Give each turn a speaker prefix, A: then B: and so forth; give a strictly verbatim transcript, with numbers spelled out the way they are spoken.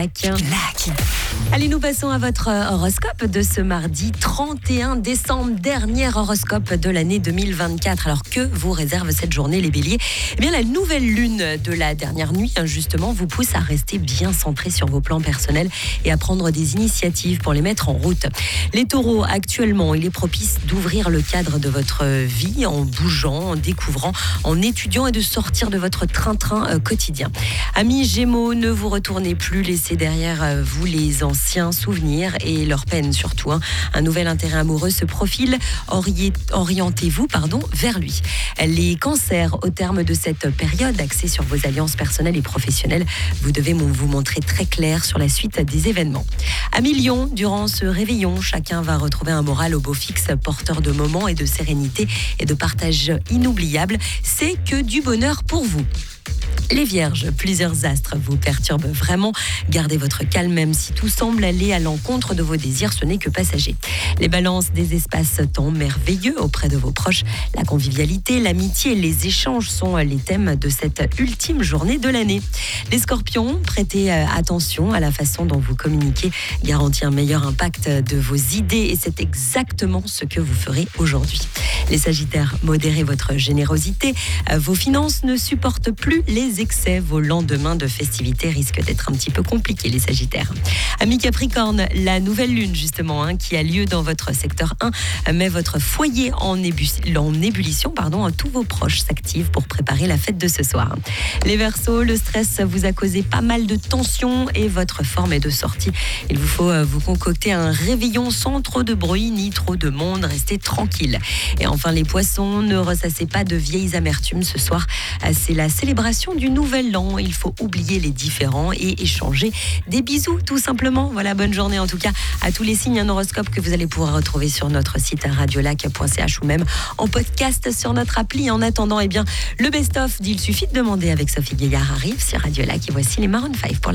A: Allez, nous passons à votre horoscope de ce mardi trente et un décembre, dernier horoscope de l'année deux mille vingt-quatre. Alors, que vous réserve cette journée, les béliers ? Eh bien, la nouvelle lune de la dernière nuit, justement, vous pousse à rester bien centré sur vos plans personnels et à prendre des initiatives pour les mettre en route. Les taureaux, actuellement, il est propice d'ouvrir le cadre de votre vie en bougeant, en découvrant, en étudiant et de sortir de votre train-train quotidien. Amis gémeaux, ne vous retournez plus, laissez derrière vous les anciens souvenirs et leurs peines surtout. Hein. Un nouvel intérêt amoureux se profile, Ori- orientez-vous pardon, vers lui. Les cancers, au terme de cette période axée sur vos alliances personnelles et professionnelles, vous devez vous montrer très clair sur la suite des événements. Amis lions, durant ce réveillon, chacun va retrouver un moral au beau fixe, porteur de moments et de sérénité et de partage inoubliable. C'est que du bonheur pour vous. Les vierges, plusieurs astres vous perturbent vraiment. Gardez votre calme même si tout semble aller à l'encontre de vos désirs, ce n'est que passager. Les balances, des espaces-temps merveilleux auprès de vos proches. La convivialité, l'amitié et les échanges sont les thèmes de cette ultime journée de l'année. Les scorpions, prêtez attention à la façon dont vous communiquez, garantit un meilleur impact de vos idées et c'est exactement ce que vous ferez aujourd'hui. Les sagittaires, modérez votre générosité. Vos finances ne supportent plus les excès. Vos lendemains de festivités risquent d'être un petit peu compliqués, les sagittaires. Amis capricorne, la nouvelle lune justement hein, qui a lieu dans votre secteur un met votre foyer en, ébu- en ébullition. Pardon, tous vos proches s'activent pour préparer la fête de ce soir. Les verseaux, le stress vous a causé pas mal de tensions et votre forme est de sortie. Il vous faut vous concocter un réveillon sans trop de bruit ni trop de monde. Restez tranquille. Et enfin les poissons, ne ressassez pas de vieilles amertumes ce soir. C'est la célébration du nouvel an. Il faut oublier les différends et échanger des bisous tout simplement. Voilà, bonne journée en tout cas à tous les signes, un horoscope que vous allez pouvoir retrouver sur notre site radiolac point c h ou même en podcast sur notre appli. En attendant, eh bien, le best-of d'Il suffit de demander avec Sophie Gaillard arrive sur Radio Lac et voici les Maroon cinq pour la